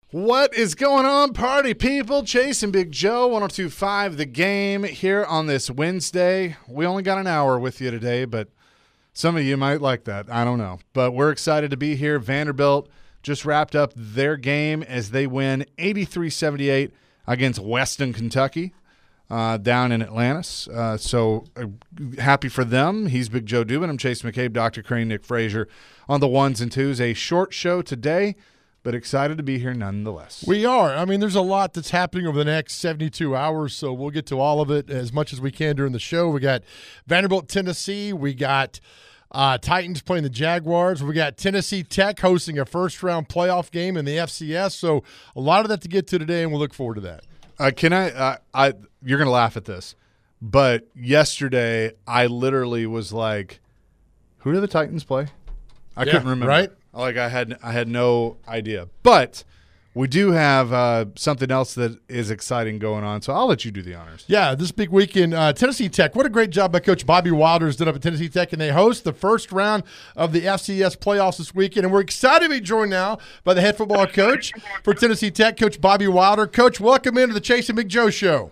What is going on, party people? Chase and Big Joe, 102.5 The Game here on this Wednesday. We only got an hour with you today, but some of you might like that. I don't know. But we're excited to be here. Vanderbilt just wrapped up their game as they win 83-78 against Western Kentucky down in Atlantis. So happy for them. He's Big Joe Dubin. I'm Chase McCabe, Dr. Crane, Nick Frazier on the ones and twos. A short show today, but excited to be here nonetheless. We are. I mean, there's a lot that's happening over the next 72 hours, so we'll get to all of it as much as we can during the show. We got Vanderbilt, Tennessee. We got Titans playing the Jaguars. We got Tennessee Tech hosting a first-round playoff game in the FCS. So a lot of that to get to today, and we'll look forward to that. You're going to laugh at this, but yesterday I literally was like, who do the Titans play? I couldn't remember. Right? Like I had no idea. But we do have something else that is exciting going on, so I'll let you do the honors. Yeah, this big weekend, Tennessee Tech. What a great job by Coach Bobby Wilder's done up at Tennessee Tech, and they host the first round of the FCS playoffs this weekend. And we're excited to be joined now by the head football coach for Tennessee Tech, Coach Bobby Wilder. Coach, welcome into the Chase and Big Joe show.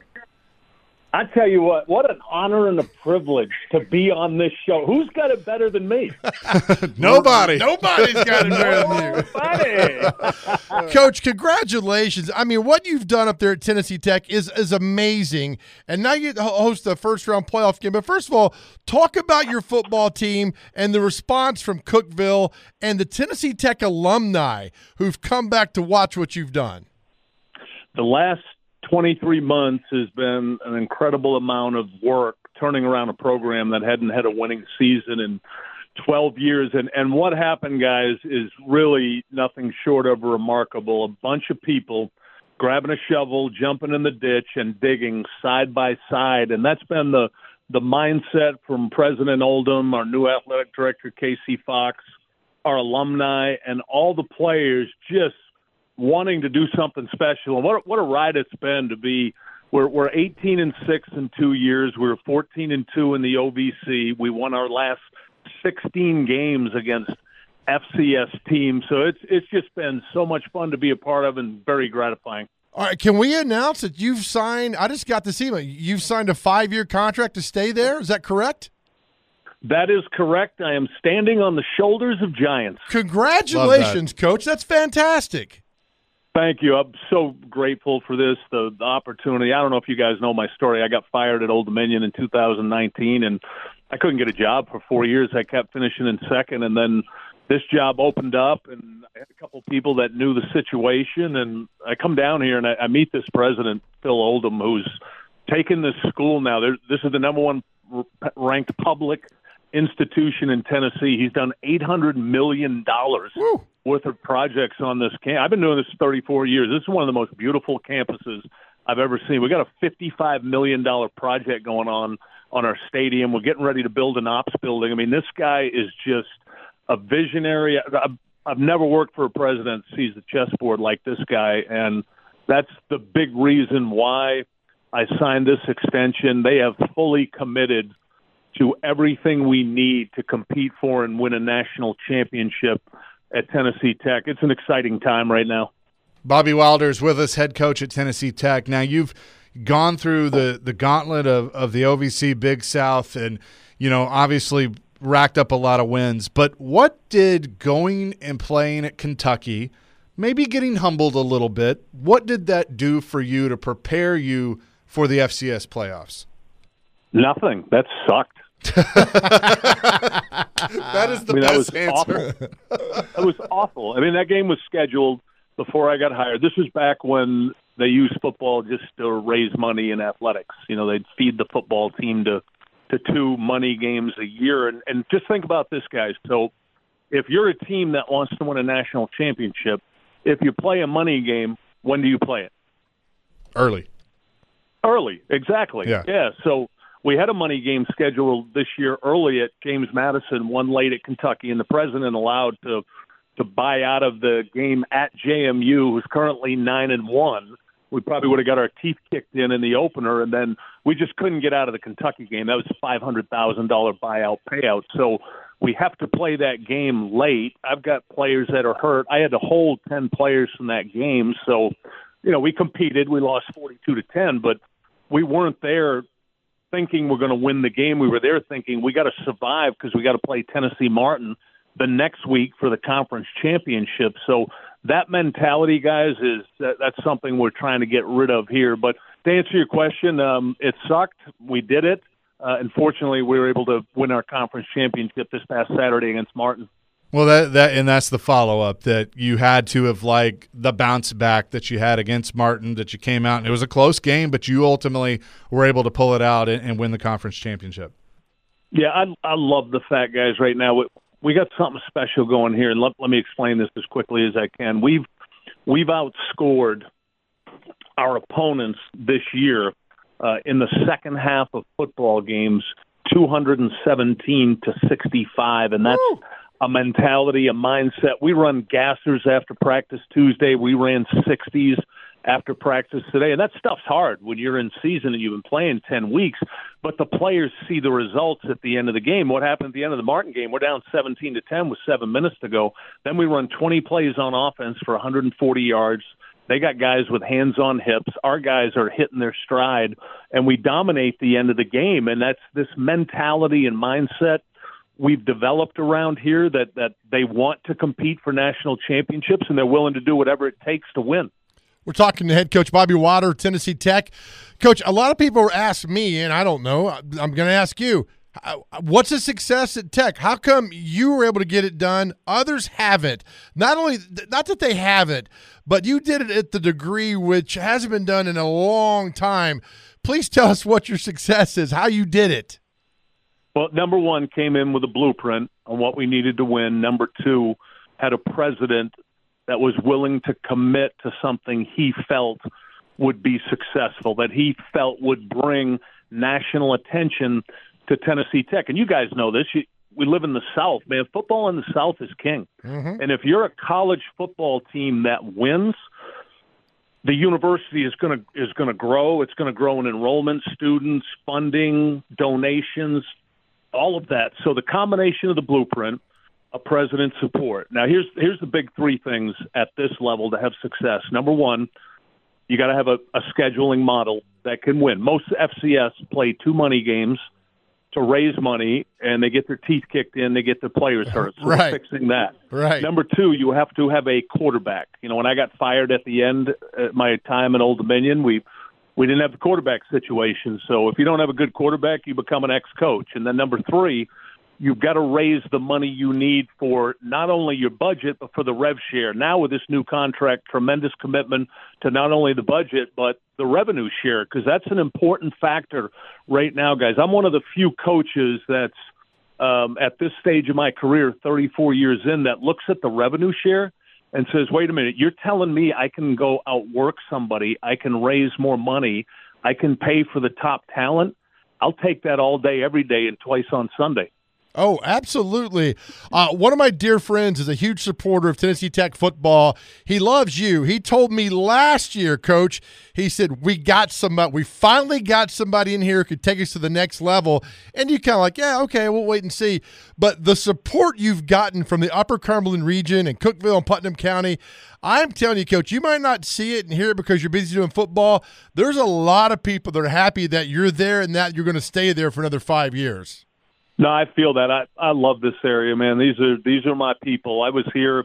I tell you what an honor and a privilege to be on this show. Who's got it better than me? Nobody. Nobody's got it better than you. Coach, congratulations. I mean, what you've done up there at Tennessee Tech is amazing. And now you host the first-round playoff game. But first of all, talk about your football team and the response from Cookeville and the Tennessee Tech alumni who've come back to watch what you've done. The last 23 months has been an incredible amount of work turning around a program that hadn't had a winning season in 12 years. And what happened, guys, is really nothing short of remarkable. A bunch of people grabbing a shovel, jumping in the ditch, and digging side by side. And that's been the mindset from President Oldham, our new athletic director, Casey Fox, our alumni, and all the players just wanting to do something special. And what a ride it's been to be. We're 18-6 in 2 years. We were 14-2 in the OVC. We won our last 16 games against FCS teams. So it's just been so much fun to be a part of and very gratifying. All right, can we announce that you've signed? I just got this email. You've signed a 5-year contract to stay there. Is that correct? That is correct. I am standing on the shoulders of giants. Congratulations, Coach. That's fantastic. Thank you. I'm so grateful for this, the opportunity. I don't know if you guys know my story. I got fired at Old Dominion in 2019, and I couldn't get a job for 4 years. I kept finishing in second, and then this job opened up, and I had a couple people that knew the situation, and I come down here, and I meet this president, Phil Oldham, who's taken this school now. This is the number one ranked public institution in Tennessee. He's done $800 million worth of projects on this camp. I've been doing this 34 years. This is one of the most beautiful campuses I've ever seen. We got a $55 million project going on our stadium. We're getting ready to build an ops building. I mean, this guy is just a visionary. I've never worked for a president that sees the chessboard like this guy, and that's the big reason why I signed this extension. They have fully committed to everything we need to compete for and win a national championship at Tennessee Tech. It's an exciting time right now. Bobby Wilder is with us, head coach at Tennessee Tech. Now, you've gone through the gauntlet of the OVC Big South and, obviously racked up a lot of wins. But what did going and playing at Kentucky, maybe getting humbled a little bit, what did that do for you to prepare you for the FCS playoffs? Nothing. That sucked. That is the best answer. It was awful. I mean, that game was scheduled before I got hired. This was back when they used football just to raise money in athletics. They'd feed the football team to 2 money games a year. And just think about this, guys. So if you're a team that wants to win a national championship, if you play a money game, when do you play it? Early, exactly. Yeah. So we had a money game scheduled this year early at James Madison, one late at Kentucky, and the president allowed to buy out of the game at JMU, who's currently 9-1. We probably would have got our teeth kicked in the opener, and then we just couldn't get out of the Kentucky game. That was a $500,000 buyout payout. So We have to play that game late. I've got players that are hurt. I had to hold 10 players from that game. So, we competed. We lost 42-10, but we weren't there thinking we're going to win the game. We were there thinking we got to survive because we got to play Tennessee Martin the next week for the conference championship. So that mentality, guys, that's something we're trying to get rid of here. But to answer your question, it sucked. We did it. Unfortunately, we were able to win our conference championship this past Saturday against Martin. Well, that's the follow-up, that you had to have, like, the bounce back that you had against Martin, that you came out, and it was a close game, but you ultimately were able to pull it out and win the conference championship. Yeah, I love the fact, guys, right now. We got something special going here, and let me explain this as quickly as I can. We've outscored our opponents this year in the second half of football games 217-65, and that's a mentality, a mindset. We run gassers after practice Tuesday. We ran 60s after practice today, and that stuff's hard when you're in season and you've been playing 10 weeks, but the players see the results at the end of the game. What happened at the end of the Martin game? We're down 17-10 with 7 minutes to go. Then we run 20 plays on offense for 140 yards. They got guys with hands on hips. Our guys are hitting their stride, and we dominate the end of the game, and that's this mentality and mindset we've developed around here that they want to compete for national championships, and they're willing to do whatever it takes to win. We're talking to head coach Bobby Water, Tennessee Tech. Coach, a lot of people ask me, and I don't know, I'm going to ask you, what's a success at Tech? How come you were able to get it done? Others haven't. Not that they haven't, but you did it at the degree which hasn't been done in a long time. Please tell us what your success is, how you did it. Well, number one, came in with a blueprint on what we needed to win. Number two, had a president that was willing to commit to something he felt would be successful, that he felt would bring national attention to Tennessee Tech. And you guys know this. We live in the South, man. Football in the South is king. Mm-hmm. And if you're a college football team that wins, the university is going to grow. It's going to grow in enrollment, students, funding, donations, all of that. So the combination of the blueprint, a president's support. Now, here's the big three things at this level to have success. Number one, you got to have a scheduling model that can win. Most FCS play 2 money games to raise money, and they get their teeth kicked in, they get their players hurt. So right. We're fixing that. Right. Number two, you have to have a quarterback. When I got fired at the end at my time at Old Dominion, we didn't have the quarterback situation. So if you don't have a good quarterback, you become an ex-coach. And then number three, you've got to raise the money you need for not only your budget, but for the rev share. Now with this new contract, tremendous commitment to not only the budget, but the revenue share, because that's an important factor right now, guys. I'm one of the few coaches that's at this stage of my career, 34 years in, that looks at the revenue share and says, wait a minute, you're telling me I can go outwork somebody, I can raise more money, I can pay for the top talent? I'll take that all day, every day, and twice on Sunday. Oh, absolutely. One of my dear friends is a huge supporter of Tennessee Tech football. He loves you. He told me last year, Coach, he said, we finally got somebody in here who could take us to the next level. And you kind of like, yeah, okay, we'll wait and see. But the support you've gotten from the Upper Cumberland region and Cookeville and Putnam County, I'm telling you, Coach, you might not see it and hear it because you're busy doing football. There's a lot of people that are happy that you're there and that you're going to stay there for another 5 years. No, I feel that. I love this area, man. These are my people. I was here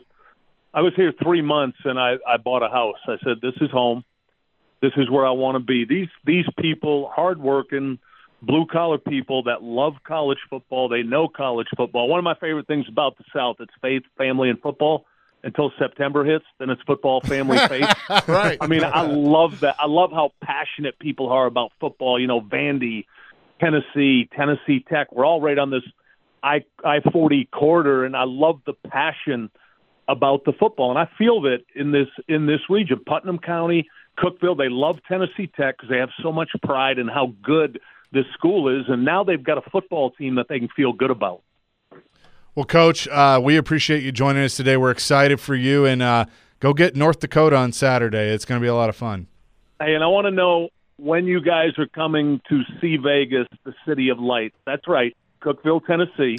3 months, and I bought a house. I said, this is home. This is where I want to be. These people, hardworking, blue-collar people that love college football. They know college football. One of my favorite things about the South, it's faith, family, and football. Until September hits, then it's football, family, faith. Right. I mean, I love that. I love how passionate people are about football. Vandy, Tennessee Tech, we're all right on this I-40 corridor, and I love the passion about the football. And I feel that in this region, Putnam County, Cookeville, they love Tennessee Tech because they have so much pride in how good this school is, and now they've got a football team that they can feel good about. Well, Coach, we appreciate you joining us today. We're excited for you, and go get North Dakota on Saturday. It's going to be a lot of fun. Hey, and I want to know when you guys are coming to see Vegas, the City of Lights. That's right, Cookeville, Tennessee.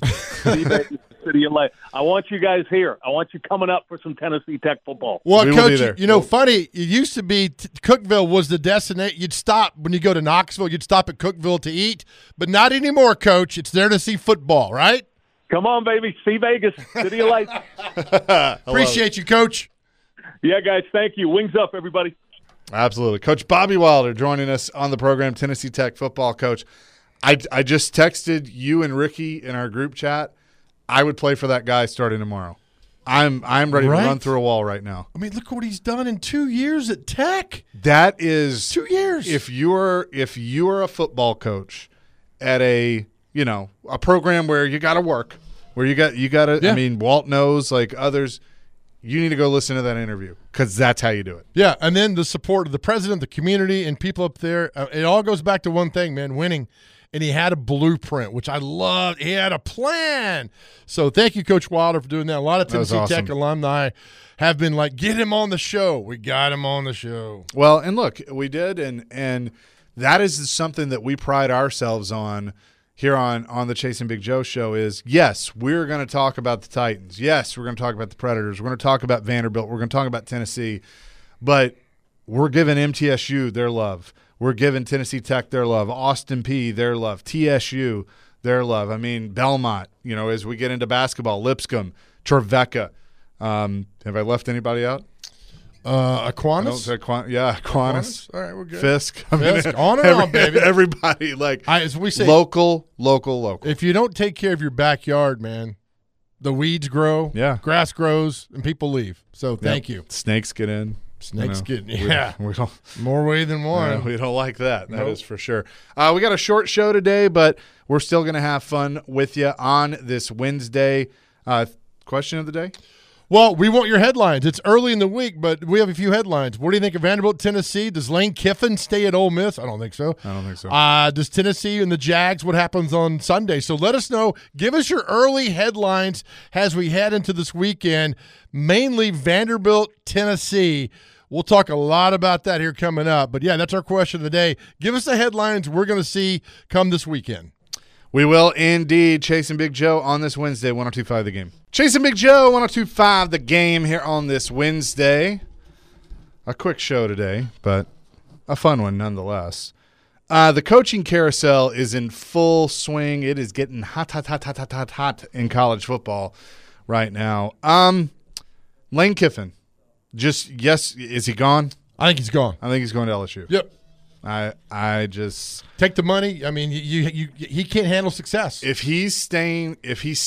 Steve Vegas, the city of light. I want you guys here. I want you coming up for some Tennessee Tech football. Well, We will be Coach, there. you know, funny, it used to be Cookeville was the destination. You'd stop when you go to Knoxville, you'd stop at Cookeville to eat, but not anymore, Coach. It's there to see football, right? Come on, baby. See Vegas, city of lights. Appreciate you, Coach. Yeah, guys, thank you. Wings up, everybody. Absolutely. Coach Bobby Wilder joining us on the program, Tennessee Tech football coach. I just texted you and Ricky in our group chat. I would play for that guy starting tomorrow. I'm ready Right? to run through a wall right now. I mean, look what he's done in 2 years at Tech. That is 2 years. if you're a football coach at a program where you got to work, where you got to. Yeah. I mean, Walt knows, like others. You need to go listen to that interview because that's how you do it. Yeah, and then the support of the president, the community, and people up there. It all goes back to one thing, man, winning. And he had a blueprint, which I loved. He had a plan. So thank you, Coach Wilder, for doing that. A lot of That was Tennessee Tech awesome. alumni have been like, get him on the show. We got him on the show. Well, and look, we did, and that is something that we pride ourselves on here on the Chasing Big Joe show is, yes, we're going to talk about the Titans. Yes, we're going to talk about the Predators. We're going to talk about Vanderbilt. We're going to talk about Tennessee. But we're giving MTSU their love. We're giving Tennessee Tech their love, Austin Peay their love, TSU their love. I mean, Belmont, as we get into basketball, Lipscomb, Trevecca. Have I left anybody out? Aquinas? Aquinas. All right, we're good. Fisk. Fisk. On and on, baby. Everybody, like, As we say, local. if you don't take care of your backyard, man, the weeds grow, Yeah. grass grows, and people leave. So thank you. Snakes get in. Snakes get We- yeah. We don't, More way than one. we don't like that. That is Nope. for sure. We got a short show today, but we're still going to have fun with you on this Wednesday. Question of the day? Well, we want your headlines. It's early in the week, but we have a few headlines. What do you think of Vanderbilt, Tennessee? Does Lane Kiffin stay at Ole Miss? I don't think so. I don't think so. Does Tennessee and the Jags, what happens on Sunday? So let us know. Give us your early headlines as we head into this weekend, mainly Vanderbilt, Tennessee. We'll talk a lot about that here coming up. But, yeah, that's our question of the day. Give us the headlines we're going to see come this weekend. We will indeed. Chasing Big Joe on this Wednesday, 102.5 The Game. Chasing Big Joe, 102.5 The Game here on this Wednesday. A quick show today, but a fun one nonetheless. The coaching carousel is in full swing. It is getting hot in college football right now. Lane Kiffin, is he gone? I think he's gone. I think he's going to LSU. Yep. I just Take the money. I mean, he can't handle success. if he's staying,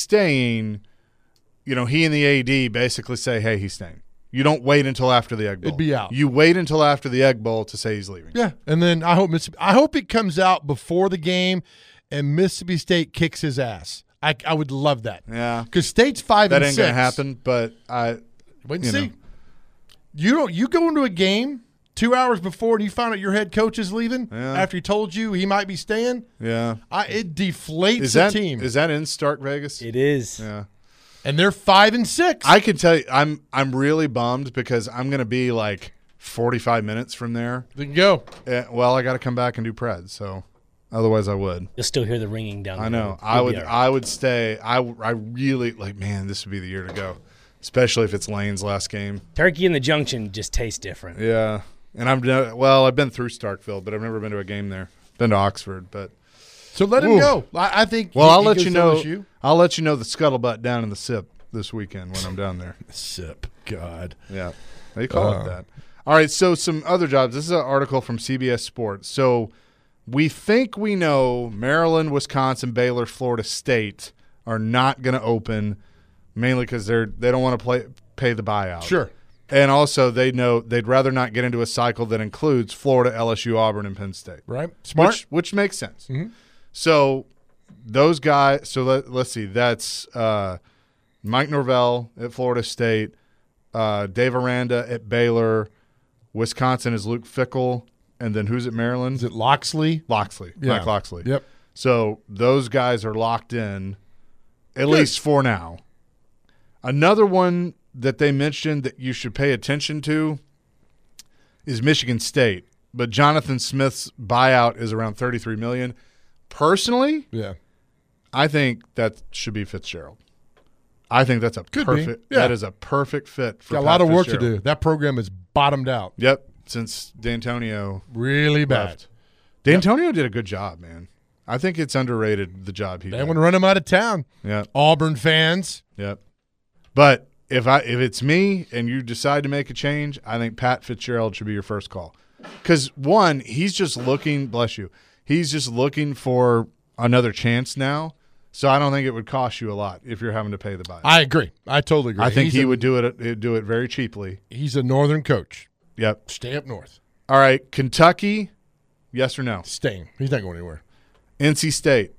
he and the AD basically say, hey, he's staying. You don't wait until after the Egg Bowl. It'd be out. You wait until after the Egg Bowl to say he's leaving. Yeah, and then I hope it comes out before the game, and Mississippi State kicks his ass. I would love that. Yeah. Because State's 5 That and ain't 6. gonna happen, but Wait and you see. know. You go into a game 2 hours before and you find out your head coach is leaving after he told you he might be staying. Yeah. It deflates Is the that team. is that in Stark Vegas? It is. Yeah. And they're 5 and 6. I can tell you I'm really bummed because I'm gonna be like 45 minutes from there. Then go. Well, I gotta come back and do Pred, so otherwise I would. You'll still hear the ringing down. I the know. road. I You'll would. be all right. I would stay. I really man. This would be the year to go, especially if it's Lane's last game. Turkey in the Junction just tastes different. Yeah, and I've been through Starkville, but I've never been to a game there. Been to Oxford, but So let him Ooh. go. I think. well, I'll he let goes you to know. LSU. I'll let you know the scuttlebutt down in the SIP this weekend when I'm down there. Sip. God. Yeah, they call it that. All right, so some other jobs. This is an article from CBS Sports. So we think we know Maryland, Wisconsin, Baylor, Florida State are not going to open, mainly because they don't want to pay the buyout. Sure. And also they know they'd rather not get into a cycle that includes Florida, LSU, Auburn, and Penn State. Right. Smart. Which makes sense. Mhm. So those guys. So let's see. That's Mike Norvell at Florida State, Dave Aranda at Baylor. Wisconsin is Luke Fickell, and then who's at Maryland? Is it Loxley? Loxley, Yeah. Mike Loxley. Yep. So those guys are locked in, at least for now. Another one that they mentioned that you should pay attention to is Michigan State, but Jonathan Smith's buyout is around $33 million. Personally, Yeah. I think that should be Fitzgerald. I think that's a Could perfect. be. Yeah. That is a perfect fit for Got a Pat lot of work to Fitzgerald. do. That program is bottomed out. Yep, since D'Antonio Really bad. left. D'Antonio did a good job, man. I think it's underrated, the job he They did. want to run him out of town. Yep, Auburn fans. yep. But if it's me and you decide to make a change, I think Pat Fitzgerald should be your first call. Because, one, he's just looking – bless you – he's just looking for another chance now. So I don't think it would cost you a lot if you're having to pay the buy. I agree. I totally agree. I think He's would do it very cheaply. He's a northern coach. Yep. Stay up north. All right, Kentucky, yes or no? Staying. He's not going anywhere. NC State,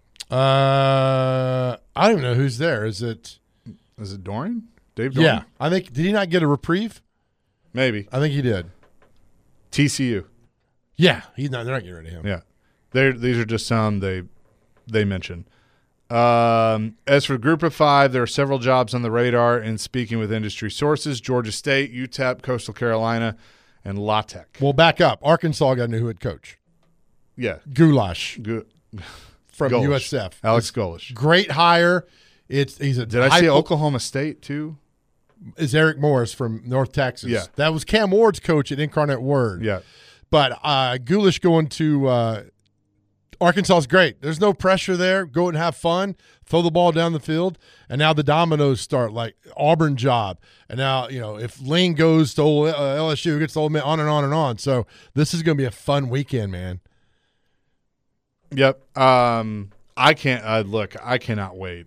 I don't even know who's there. Is it Doring? Dave Doring? Yeah. I think did he not get a reprieve? Maybe. I think he did. TCU. Yeah. They're not getting rid of him. Yeah. These are just some they mention. As for Group of 5, there are several jobs on the radar in speaking with industry sources: Georgia State, UTEP, Coastal Carolina, and La Tech. Well, back up. Arkansas got a new head coach. Yeah. Goulash Good. from Golesh. USF. Alex Golesh. Great hire. He's a Did I say Oklahoma State too? Is Eric Morris from North Texas. Yeah. That was Cam Ward's coach at Incarnate Word. Yeah. But Goulash going to Arkansas is great. There's no pressure there. Go and have fun. Throw the ball down the field. And now the dominoes start, like Auburn job. And now, if Lane goes to LSU, gets to Ole Miss, on and on and on. So this is going to be a fun weekend, man. Yep. I can't look. I cannot wait.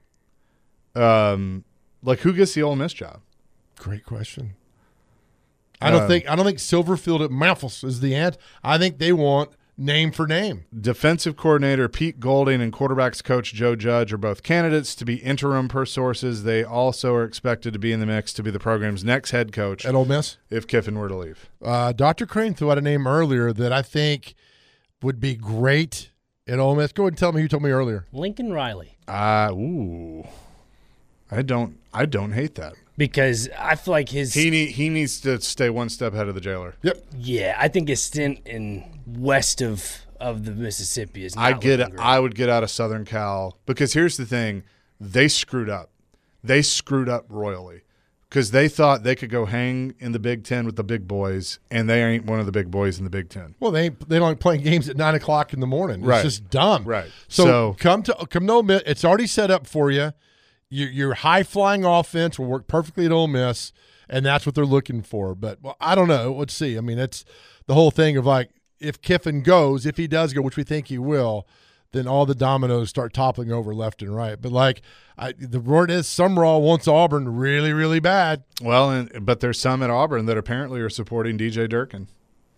Who gets the Ole Miss job? Great question. I don't think Silverfield at Memphis is the answer. I think they want name for name. Defensive coordinator Pete Golding and quarterbacks coach Joe Judge are both candidates to be interim per sources. They also are expected to be in the mix to be the program's next head coach At Ole Miss? if Kiffin were to leave. Dr. Crane threw out a name earlier that I think would be great at Ole Miss. Go ahead and tell me who you told me earlier. Lincoln Riley. I don't hate that. Because I feel like He needs to stay one step ahead of the jailer. Yep. Yeah, I think his stint in west of the Mississippi is not looking great. I would get out of Southern Cal because here's the thing. They screwed up. They screwed up royally because they thought they could go hang in the Big Ten with the big boys, and they ain't one of the big boys in the Big Ten. Well, they don't like playing games at 9 o'clock in the morning. It's Right. just dumb. Right. So come to Ole Miss. It's already set up for you. Your high-flying offense will work perfectly at Ole Miss, and that's what they're looking for. But, I don't know. Let's see. I mean, it's the whole thing of, like, if Kiffin goes, if he does go, which we think he will, then all the dominoes start toppling over left and right. But, the word is Summerall wants Auburn really, really bad. Well, but there's some at Auburn that apparently are supporting DJ Durkin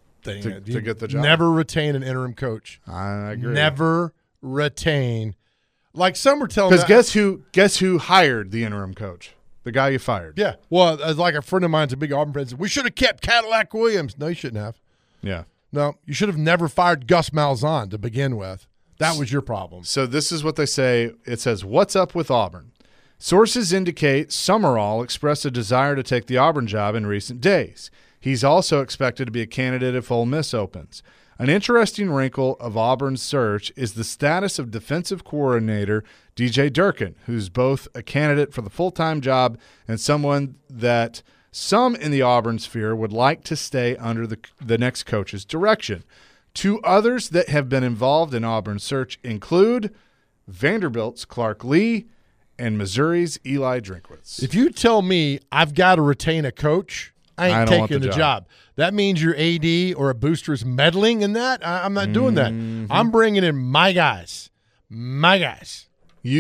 To get the job. Never retain an interim coach. I agree. Never retain. Like some were telling me. Because guess who hired the interim coach? The guy you fired. Yeah. Well, as like a friend of mine's a big Auburn fan said, we should have kept Cadillac Williams. No, you shouldn't have. Yeah. No, you should have never fired Gus Malzahn to begin with. That was your problem. So this is what they say. It says, what's up with Auburn? Sources indicate Summerall expressed a desire to take the Auburn job in recent days. He's also expected to be a candidate if Ole Miss opens. An interesting wrinkle of Auburn's search is the status of defensive coordinator DJ Durkin, who's both a candidate for the full-time job and someone that some in the Auburn sphere would like to stay under the next coach's direction. Two others that have been involved in Auburn's search include Vanderbilt's Clark Lee and Missouri's Eli Drinkwitz. If you tell me I've got to retain a coach, I ain't don't want taking the job. That means your AD or a booster is meddling in that. I'm not doing that. I'm bringing in my guys. My guys.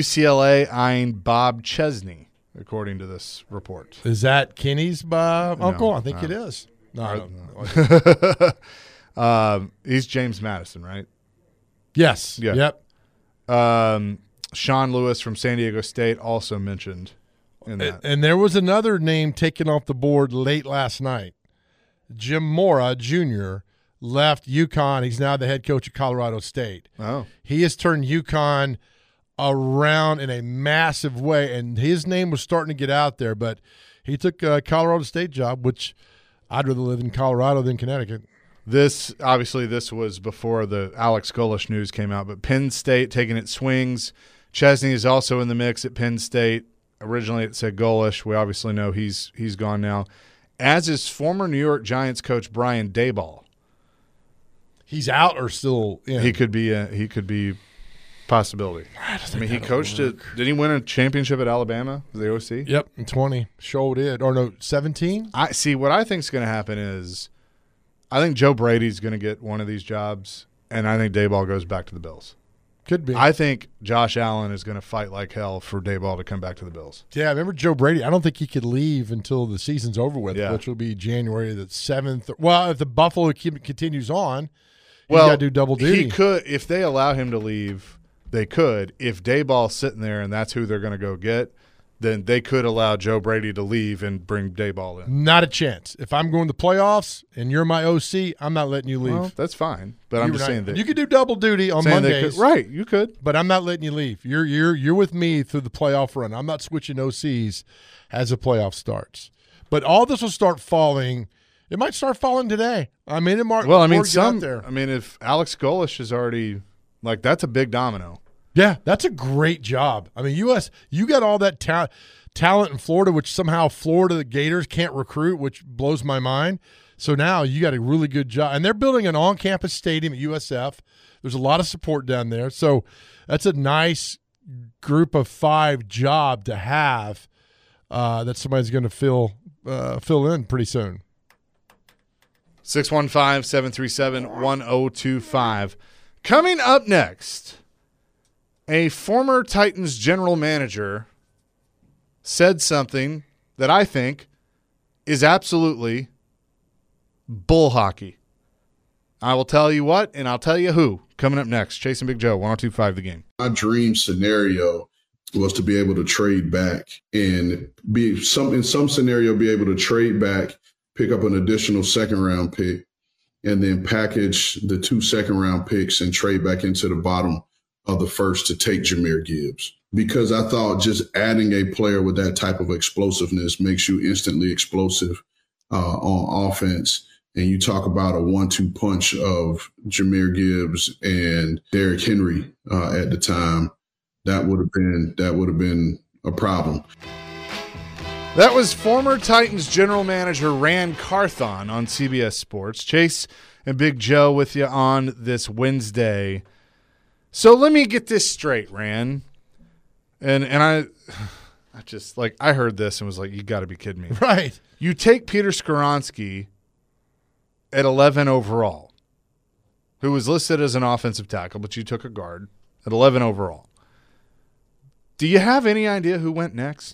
UCLA eyeing Bob Chesney, according to this report. Is that Kenny's uncle? I think no. it is. No. He's James Madison, right? Yes. Yeah. Yep. Sean Lewis from San Diego State also mentioned in that. And there was another name taken off the board late last night. Jim Mora Jr. left UConn. He's now the head coach at Colorado State. Oh. He has turned UConn around in a massive way, and his name was starting to get out there, but he took a Colorado State job, which I'd rather live in Colorado than Connecticut. This was before the Alex Golesh news came out, but Penn State taking its swings Chesney is also in the mix at Penn State. Originally it said Golish. We obviously know he's gone now. As is former New York Giants coach Brian Daboll. He's out or still in? He could be possibility. I mean, he coached it. Did he win a championship at Alabama? The OC? Yep, in 20. Sure did. Or no, 17? I see. What I think is going to happen is I think Joe Brady's going to get one of these jobs, and I think Daboll goes back to the Bills. Could be. I think Josh Allen is going to fight like hell for Daboll to come back to the Bills. Yeah, I remember Joe Brady. I don't think he could leave until the season's over with, which will be January the 7th. Well, if the Buffalo continues on, he's got to do double duty. He could, if they allow him to leave, they could. If Daboll's sitting there and that's who they're going to go get, then they could allow Joe Brady to leave and bring Daboll in. Not a chance. If I'm going to the playoffs and you're my OC, I'm not letting you leave. Well, that's fine, but I'm just saying that you could do double duty on Mondays, right? You could, but I'm not letting you leave. You're with me through the playoff run. I'm not switching OCs as the playoff starts. But all this will start falling. It might start falling today. I mean, if Alex Golish is already that's a big domino. Yeah, that's a great job. I mean, you got all that talent in Florida, which somehow Florida the Gators can't recruit, which blows my mind. So now you got a really good job. And they're building an on-campus stadium at USF. There's a lot of support down there. So that's a nice group of 5 job to have that somebody's going to fill in pretty soon. 615-737-1025. Coming up next, a former Titans general manager said something that I think is absolutely bull hockey. I will tell you what, and I'll tell you who. Coming up next, Chase and Big Joe, 102.5 The Game. My dream scenario was to be able to trade back and in some scenario be able to trade back, pick up an additional second-round pick, and then package the 2 second-round picks and trade back into the bottom of the first to take Jahmyr Gibbs. Because I thought just adding a player with that type of explosiveness makes you instantly explosive on offense. And you talk about a 1-2 punch of Jahmyr Gibbs and Derrick Henry at the time. That would have been a problem. That was former Titans general manager Rand Carthon on CBS Sports. Chase and Big Joe with you on this Wednesday. So let me get this straight, Rand. And I just I heard this and was like, you got to be kidding me. Right. You take Peter Skoronski at 11 overall, who was listed as an offensive tackle, but you took a guard at 11 overall. Do you have any idea who went next?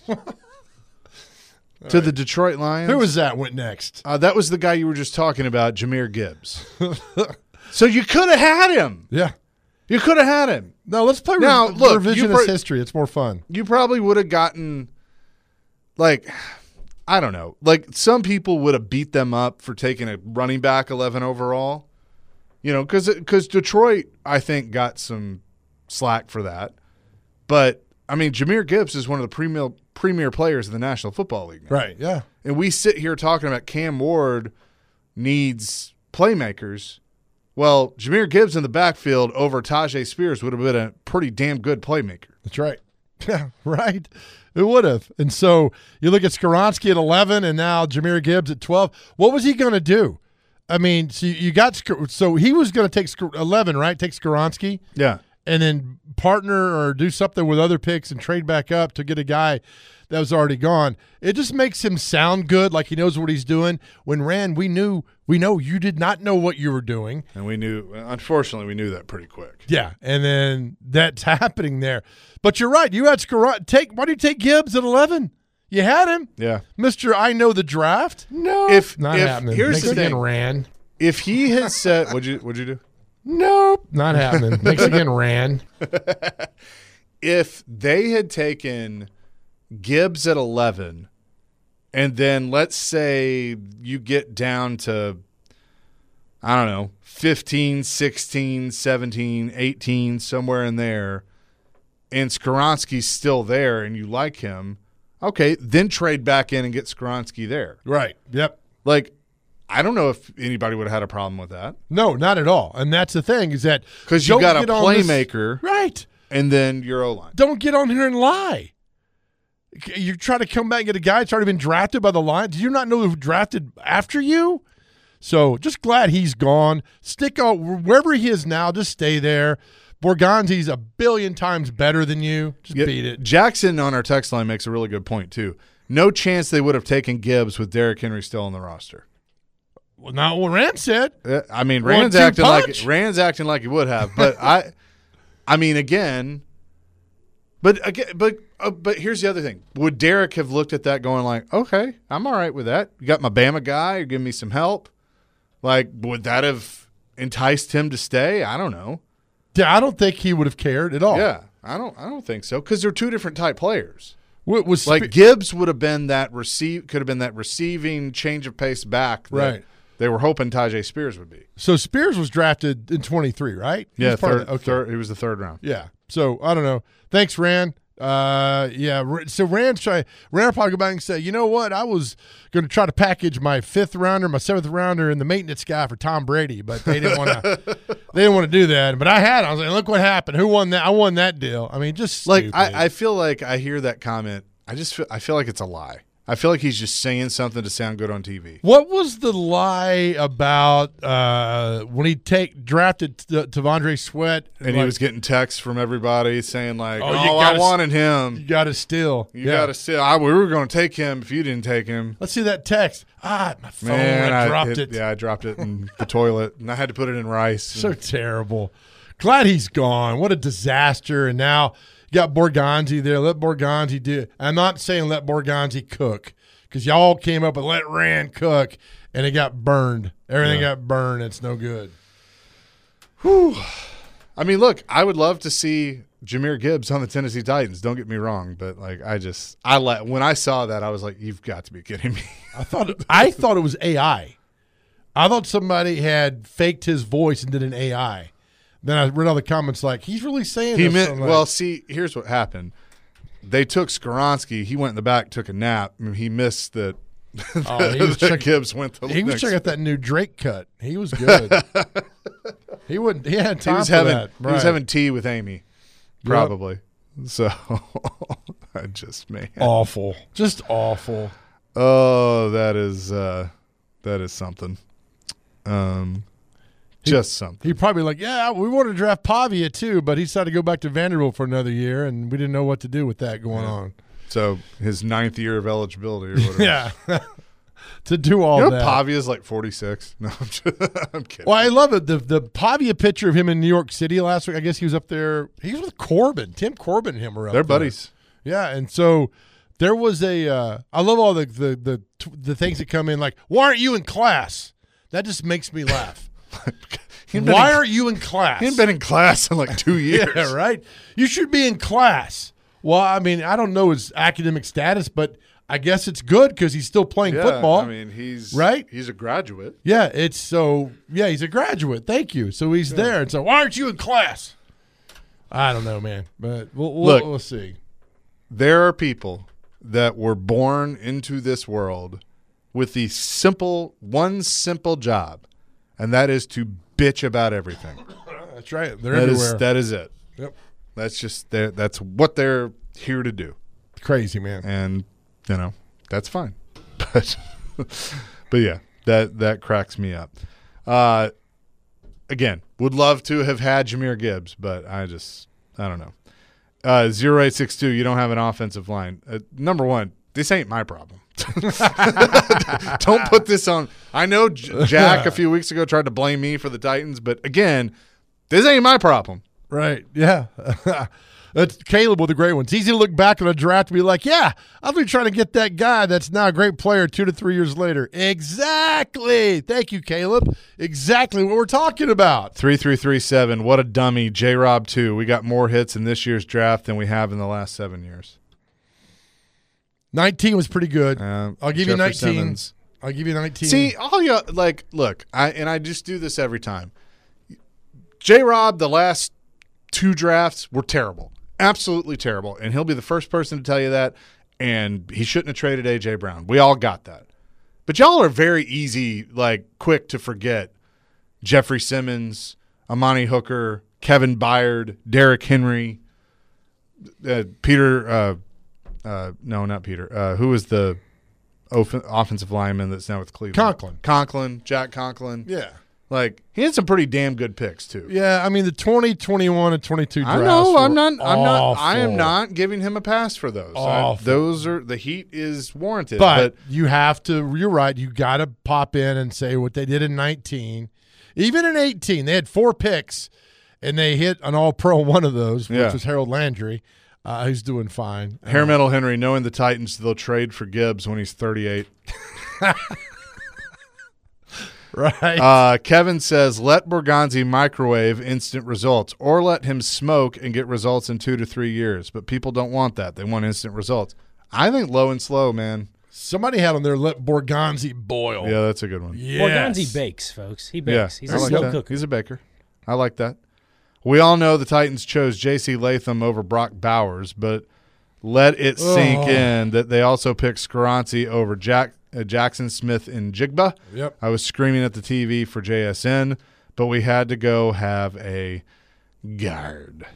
To the Detroit Lions? Who was that went next? That was the guy you were just talking about, Jahmyr Gibbs. So you could have had him. Yeah. You could have had him. No, let's play revisionist history. It's more fun. You probably would have gotten, I don't know. Some people would have beat them up for taking a running back 11 overall. Because Detroit, I think, got some slack for that. But, I mean, Jahmyr Gibbs is one of the premier players in the National Football League now. Right, yeah. And we sit here talking about Cam Ward needs playmakers. Well, Jahmyr Gibbs in the backfield over Tajay Spears would have been a pretty damn good playmaker. That's right. Yeah, right. It would have. And so you look at Skoronski at 11 and now Jahmyr Gibbs at 12. What was he going to do? I mean, so he was going to take 11, right? Take Skoronski? Yeah. And then partner or do something with other picks and trade back up to get a guy that was already gone. It just makes him sound good, like he knows what he's doing. When Rand, we know you did not know what you were doing. And unfortunately, we knew that pretty quick. Yeah, and then that's happening there. But you're right. You had Skoronski. Why do you take Gibbs at 11? You had him. Yeah. Mr. I know the draft. No. Not happening. Here's the thing. Rand. If he had said, what'd you do? Nope. Not happening. Mexican Rand. If they had taken Gibbs at 11, and then let's say you get down to, I don't know, 15, 16, 17, 18, somewhere in there, and Skoronski's still there and you like him, okay, then trade back in and get Skoronski there. Right. Yep. I don't know if anybody would have had a problem with that. No, not at all. And that's the thing is that because you got a playmaker. Right. And then your O-line. Don't get on here and lie. You're trying to come back and get a guy that's already been drafted by the Lions. Did you not know who drafted after you? So just glad he's gone. Stick on wherever he is now. Just stay there. Borgonzi's a billion times better than you. Just beat it. Jackson on our text line makes a really good point, too. No chance they would have taken Gibbs with Derrick Henry still on the roster. Well, not what Rand said. I mean, Rand's acting like he would have. But I mean, again, but here's the other thing. Would Derrick have looked at that going like, okay, I'm all right with that. You got my Bama guy. You're giving me some help. Like, would that have enticed him to stay? I don't know. Yeah, I don't think he would have cared at all. Yeah, I don't think so because they're two different type players. What was like Gibbs would have been could have been that receiving change of pace back that right. They were hoping Tyjae Spears would be. So Spears was drafted in 23, right? Yeah, he was the third round. Yeah. So I don't know. Thanks, Rand. So Rand probably go back and say, you know what? I was going to try to package my 5th rounder, my 7th rounder, and the maintenance guy for Tom Brady, but they didn't want to. They didn't want to do that. But I was like, look what happened. Who won that? I won that deal. I mean, just like stupid. I feel like I hear that comment. I feel like it's a lie. I feel like he's just saying something to sound good on TV. What was the lie about when he drafted T'Vondre Sweat? And he was getting texts from everybody saying like, I wanted him. You got to steal. You got to steal. We were going to take him if you didn't take him. Let's see that text. My phone, I dropped it. Yeah, I dropped it in the toilet, and I had to put it in rice. So terrible. Glad he's gone. What a disaster. And now – you got Borgonzi there. Let Borgonzi do it. I'm not saying let Borgonzi cook because y'all came up with let Rand cook, and it got burned. Everything got burned. It's no good. Whew. I mean, look, I would love to see Jahmyr Gibbs on the Tennessee Titans. Don't get me wrong, but like when I saw that, I was like, you've got to be kidding me. I thought it was AI. I thought somebody had faked his voice and did an AI. Then I read all the comments like, he's really saying this. Well, see, here's what happened. They took Skoronski. He went in the back, took a nap. And he missed that Gibbs went to He was checking out that new Drake cut. He was good. He had time for that. He was having tea with Amy, probably. Yep. So, man. Awful. Just awful. Oh, that is something. Just something. He probably like, we wanted to draft Pavia too, but he decided to go back to Vanderbilt for another year, and we didn't know what to do with that going on. So his 9th year of eligibility or whatever. Yeah. To do all that. Pavia's like 46. No, I'm kidding. Well, I love it. The Pavia picture of him in New York City last week, I guess he was up there. He was with Corbin. Tim Corbin and him were up there. They're buddies. Yeah, and so there was I love all the things that come in like, why aren't you in class? That just makes me laugh. Why aren't you in class? He hadn't been in class in like 2 years. Yeah, right? You should be in class. Well, I mean, I don't know his academic status, but I guess it's good because he's still playing football. I mean, he's a graduate. Yeah, he's a graduate. Thank you. So he's there. And so why aren't you in class? I don't know, man. But we'll see. There are people that were born into this world with the one simple job. And that is to bitch about everything. That's right. They're everywhere. That is it. Yep. That's what they're here to do. Crazy, man. And that's fine. But yeah, that cracks me up. Again, would love to have had Jahmyr Gibbs, but I don't know. 0862, you don't have an offensive line. Number one, this ain't my problem. Don't put this on. I know Jack a few weeks ago tried to blame me for the Titans, but again, this ain't my problem. Right. Yeah. That's Caleb with the great ones. It's easy to look back on a draft and be like, yeah, I've been trying to get that guy that's now a great player 2 to 3 years later. Exactly. Thank you, Caleb. Exactly what we're talking about. 3337, what a dummy. J-Rob 2. We got more hits in this year's draft than we have in the last 7 years. 19 was pretty good. I'll give you 19. Simmons. I'll give you 19. See, all you look, I just do this every time. J-Rob, the last 2 drafts were terrible. Absolutely terrible. And he'll be the first person to tell you that. And he shouldn't have traded A.J. Brown. We all got that. But y'all are very easy, quick to forget Jeffrey Simmons, Amani Hooker, Kevin Byard, Derrick Henry. Peter. No, not Peter. Who was the offensive lineman that's now with Cleveland? Jack Conklin. Yeah. Like, he had some pretty damn good picks too. Yeah, I mean the 20, 21, and 22 drafts. I know. I am awful. not giving him a pass for those. The heat is warranted. But you have to. You're right. You got to pop in and say what they did in 19, even in 18. They had 4 picks, and they hit an All-Pro one of those, which was Harold Landry, who's doing fine. Hair Metal Henry, knowing the Titans, they'll trade for Gibbs when he's 38. Right. Kevin says, let Borgonzi microwave instant results, or let him smoke and get results in 2 to 3 years. But people don't want that. They want instant results. I think low and slow, man. Somebody had on there, let Borgonzi boil. Yeah, that's a good one. Yes. Borgonzi bakes, folks. He bakes. He's a like slow that. cooker. He's a baker. I like that. We all know the Titans chose J.C. Latham over Brock Bowers, but let it sink in that they also picked Skoronski over Jackson Smith and Jigba. Yep. I was screaming at the TV for JSN, but we had to go have a guard.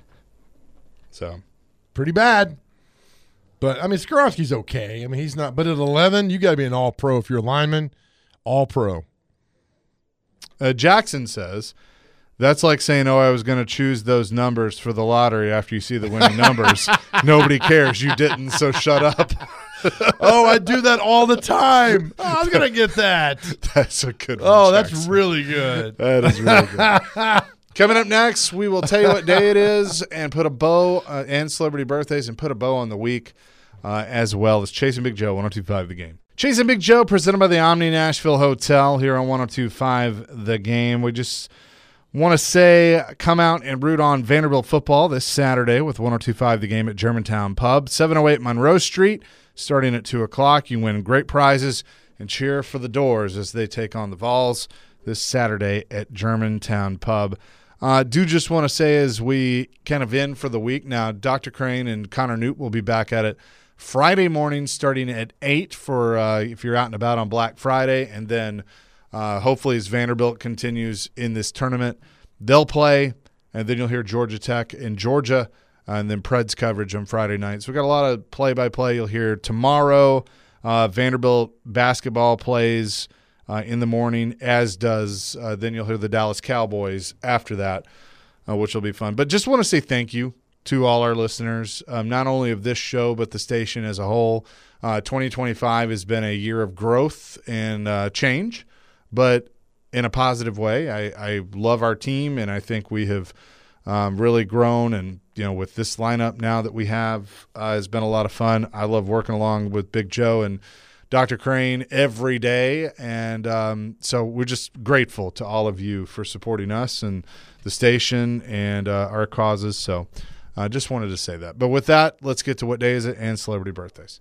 So pretty bad. But, I mean, Skoronski's okay. I mean, he's not. But at 11, you got to be an all-pro if you're a lineman. All-pro. Jackson says, that's like saying, I was going to choose those numbers for the lottery after you see the winning numbers. Nobody cares. You didn't, so shut up. I do that all the time. I was going to get that. That's a good one. Oh, that's Jackson. really good. That is really good. Coming up next, we will tell you what day it is and put a bow and celebrity birthdays and put a bow on the week as well as Chasing Big Joe, 102.5 The Game. Chasing Big Joe presented by the Omni Nashville Hotel here on 102.5 The Game. We just want to say come out and root on Vanderbilt football this Saturday with 102.5 The Game at Germantown Pub, 708 Monroe Street, starting at 2 o'clock. You win great prizes and cheer for the Doors as they take on the Vols this Saturday at Germantown Pub. Do just want to say as we kind of end for the week now, Dr. Crane and Connor Newt will be back at it Friday morning starting at 8 for if you're out and about on Black Friday. And then hopefully as Vanderbilt continues in this tournament, they'll play. And then you'll hear Georgia Tech and Georgia and then Preds coverage on Friday night. So we've got a lot of play-by-play. You'll hear tomorrow. Vanderbilt basketball plays in the morning, as does then you'll hear the Dallas Cowboys after that, which will be fun. But just want to say thank you to all our listeners, not only of this show but the station as a whole. 2025 has been a year of growth and change, but in a positive way. I love our team, and I think we have really grown. And with this lineup now that we have, has been a lot of fun. I love working along with Big Joe and Dr. Crane every day, and so we're just grateful to all of you for supporting us and the station and our causes. So I just wanted to say that. But with that, let's get to what day is it and celebrity birthdays.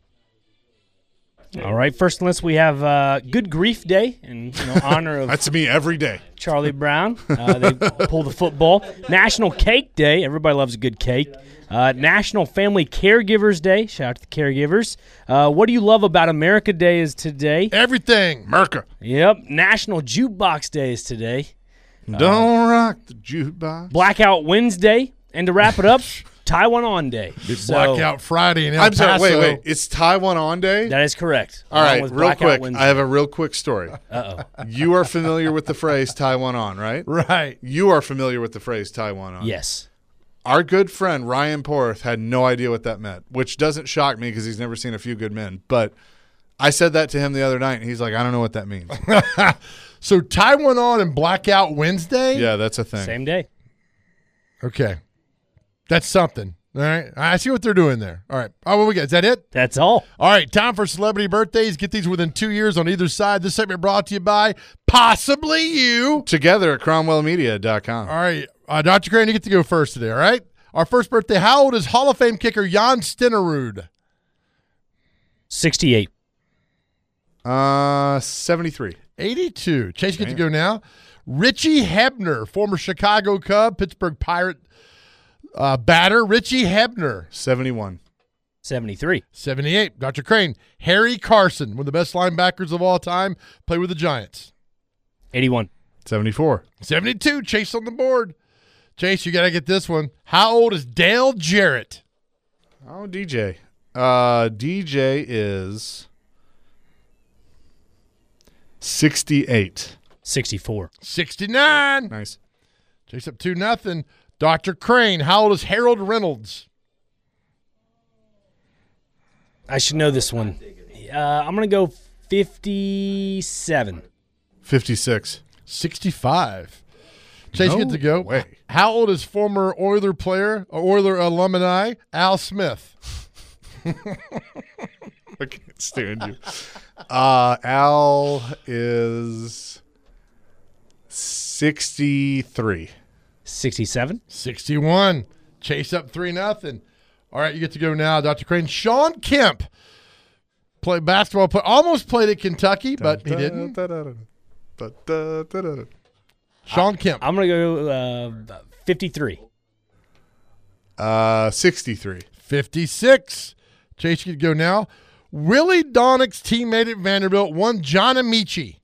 All right, first on the list we have Good Grief Day in honor of that's me every day. Charlie Brown. They pull the football. National Cake Day. Everybody loves a good cake. National Family Caregivers Day. Shout out to the caregivers. What do you love about America Day is today. Everything. America. Yep. National Jukebox Day is today. Don't rock the jukebox. Blackout Wednesday. And to wrap it up, Taiwan On Day. It's Blackout Friday in El Paso. I'm sorry, wait. It's Taiwan On Day? That is correct. All right, real quick. Wednesday. I have a real quick story. Uh-oh. You are familiar with the phrase Taiwan On, right? Right. You are familiar with the phrase Taiwan On. Yes. Our good friend Ryan Porth had no idea what that meant, which doesn't shock me because he's never seen A Few Good Men. But I said that to him the other night, and he's like, I don't know what that means. So Taiwan On and Blackout Wednesday? Yeah, that's a thing. Same day. Okay. That's something. All right. I see what they're doing there. All right. Oh, what we got? Is that it? That's all. All right. Time for celebrity birthdays. Get these within 2 years on either side. This segment brought to you by possibly you. Together at CromwellMedia.com. All right. Dr. Crane, you get to go first today, all right? Our first birthday. How old is Hall of Fame kicker Jan Stenerud? 68. 73. 82. Chase, get to go now. Richie Hebner, former Chicago Cub, Pittsburgh Pirate batter. Richie Hebner. 71. 73. 78. Dr. Crane. Harry Carson, one of the best linebackers of all time, played with the Giants. 81. 74. 72. Chase on the board. Chase, you got to get this one. How old is Dale Jarrett? Oh, DJ. DJ is 68. 64. 69. Nice. Chase up 2-0. Dr. Crane, how old is Harold Reynolds? I should know this one. I'm going to go 57. 56. 65. Chase, No you get to go. way. How old is former Oiler player, or Oiler alumni, Al Smith? I can't stand you. Al is 63. 67. 61. Chase up 3-0. All right, you get to go now, Dr. Crane. Sean Kemp, played basketball, almost played at Kentucky, but he didn't. Sean Kemp. I'm going to go 53. 63. 56. Chase, you get to go now. Willie Donnick's teammate at Vanderbilt, one John Amici.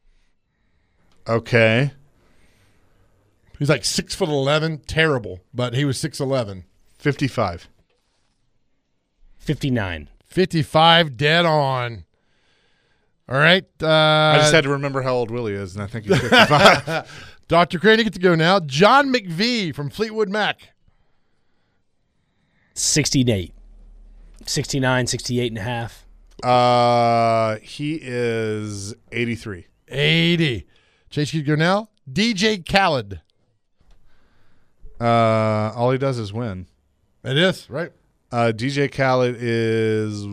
Okay. He's like 6'11", terrible, but he was 6'11". 55. 59. 55, dead on. All right. I just had to remember how old Willie is, and I think he's 55. Dr. Crane, you get to go now. John McVie from Fleetwood Mac. 68. 69, 68 and a half. He is 83. 80. Chase, you get to go now. DJ Khaled. All he does is win. It is, right? DJ Khaled is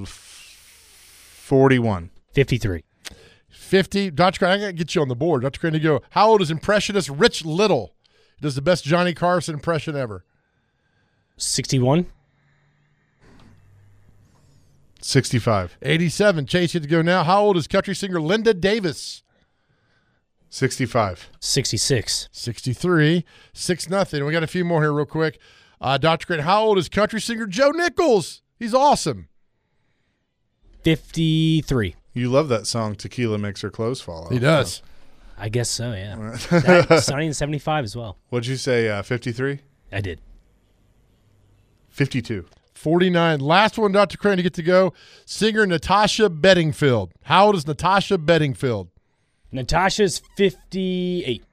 41. 53. 50. Dr. Crane, I got to get you on the board. Dr. Crane, you go. How old is impressionist Rich Little? He does the best Johnny Carson impression ever. 61. 65. 87. Chase, you get to go now. How old is country singer Linda Davis? 65. 66. 63. 6-0. We got a few more here real quick. Dr. Crane, how old is country singer Joe Nichols? He's awesome. 53. You love that song, Tequila Makes Her Clothes Fall Off. He does. I guess so, yeah. That, Sonny in 75 as well. What'd you say, 53? I did. 52. 49. Last one, Dr. Crane, to get to go. Singer Natasha Bedingfield. How old is Natasha Bedingfield? Natasha's 58.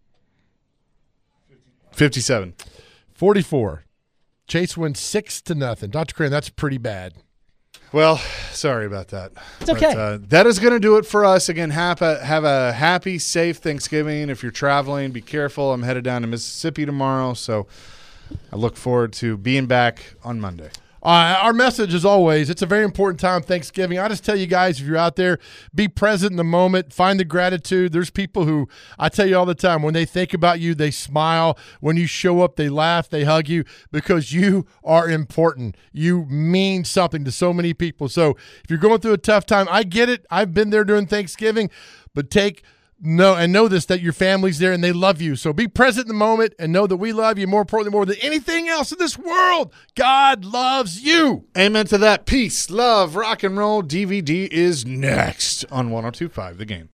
57. 44. Chase wins 6-0. Dr. Crane, that's pretty bad. Well, sorry about that. It's okay. But, that is going to do it for us. Again, have a happy, safe Thanksgiving. If you're traveling, be careful. I'm headed down to Mississippi tomorrow, so I look forward to being back on Monday. Our message, as always, it's a very important time, Thanksgiving. I just tell you guys, if you're out there, be present in the moment. Find the gratitude. There's people who, I tell you all the time, when they think about you, they smile. When you show up, they laugh, they hug you, because you are important. You mean something to so many people. So if you're going through a tough time, I get it. I've been there during Thanksgiving, but know this, that your family's there and they love you. So be present in the moment and know that we love you. More importantly, more than anything else in this world, God loves you. Amen to that. Peace, love, rock and roll. DVD is next on 102.5 The Game.